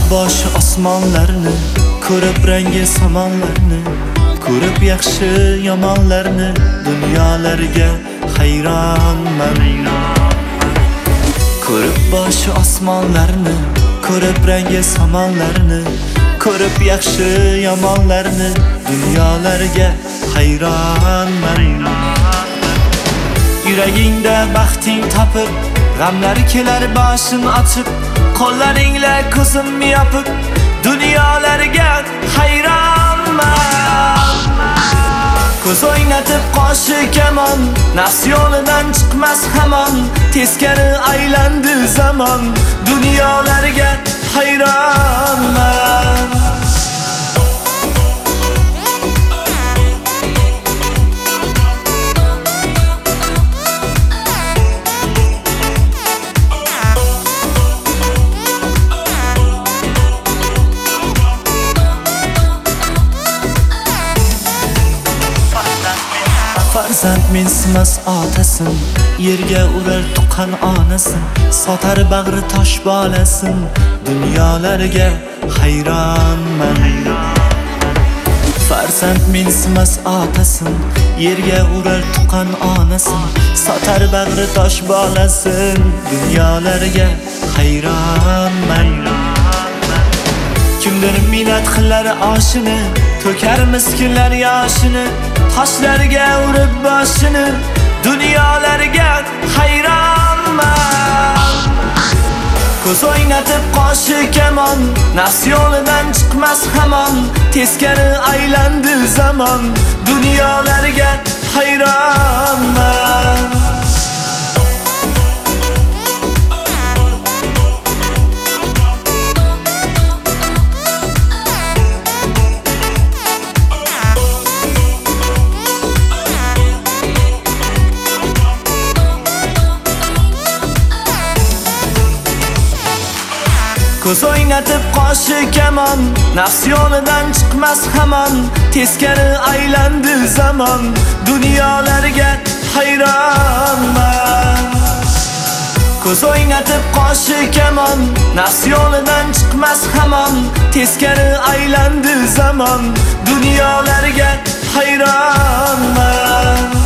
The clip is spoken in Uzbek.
boshi osmonlarni, ko'rib rangi samonlarni, ko'rib yaxshi yomonlarni, dunyolarga hayronman. Ko'rib boshi osmonlarni, ko'rib rangi samonlarni, ko'rib yaxshi yomonlarni, dunyolarga hayronman. Yuragingda baxting topib, g'amlar kelar boshim ochib, qo'llaringla ko'zim yopib, dunyolarga hayronman. Ko'z o'ynatib qoshi kamon, nafs yo'lidan chiqmas hamon, teskari aylandi zamon, dunyolarga hayronman. Farzand mensimas otasin, yerga urar tuqqan onasin, sotar bag'ri tosh bolasin, dunyolarga hayronman. Farzand mensimas otasin, yerga urar tuqqan onasin, sotar bag'ri tosh bolasin, dunyolarga hayronman. Kimdir minnat qilar oshini, to'kar miskinlar yoshini, toshlarga urib boshini, dunyolarga hayronman. Ko'z o'ynatib qoshi kamon, nafs yo'lidan chiqmas hamon, teskari aylandi zamon, dunyolarga hayronman. Ko'z o'ynatib qoshi kamon, nafs yo'lidan chiqmas hamon, teskari aylandi zamon, dunyolarga hayronman. Ko'z o'ynatib qoshi kamon, nafs yo'lidan chiqmas hamon, teskari aylandi zamon, dunyolarga hayronman.